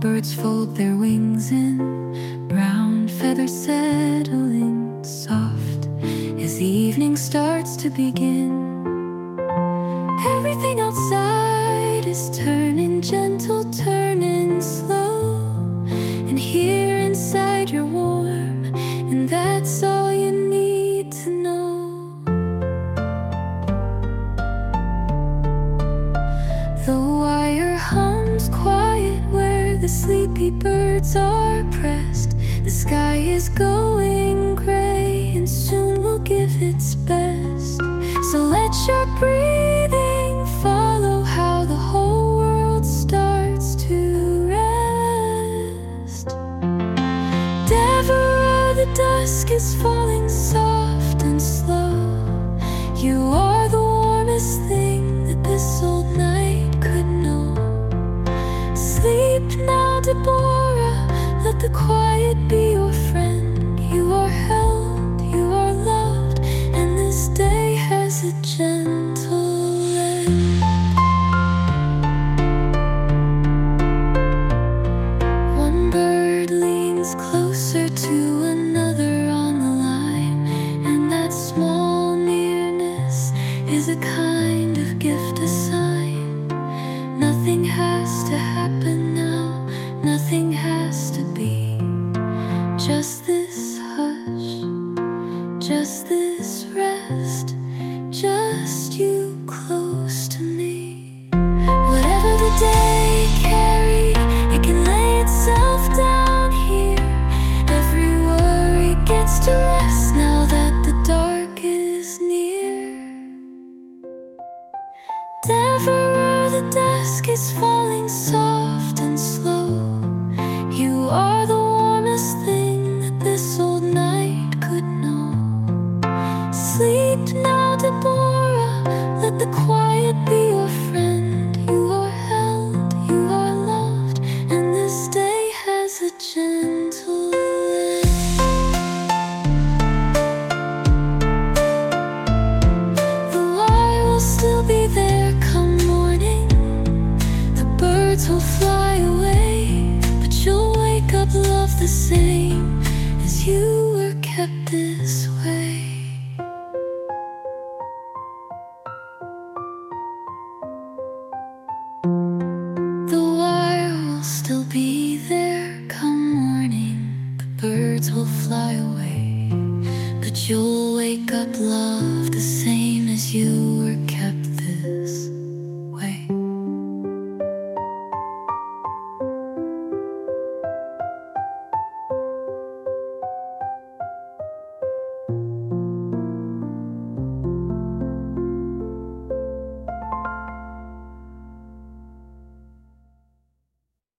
Birds fold their wings in, brown feathers settling soft as the evening starts to begin. Everything outside is turning gentle, turning slow, and here inside you're warm, and that's all you need to know. The wire hums quiet where the sleepy birds are pressed. The sky is going gray and soon will give its best. So let your breathing follow how the whole world starts to rest. Deborah, the dusk is falling soft and slow. You are the warmest thing that this old night could know. Sleep now, Deborah, let the quiet be your friend. You are held, you are loved, and this day has a gentle end. One bird leans closer to another on the line, and that small nearness is a kind of gift, a sign. Nothing has to happen now, nothing has to be. Just this hush, just this rest, just you close to me. Whatever the day carried, it can lay itself down here. Every worry gets to rest now that the dark is near. Deborah, the dusk is falling soft and slow. You are the warmest thing that this old night could know. Sleep now, Deborah, let the quiet be your friend. You are held, you are loved, and this day has a gentle end. The wire will still be there come morning. The birds will fly away, but you'll wake up loved the same as you were kept this way. The wire will still be there come morning. The birds will fly away, but you'll wake up loved the same as you were kept this way.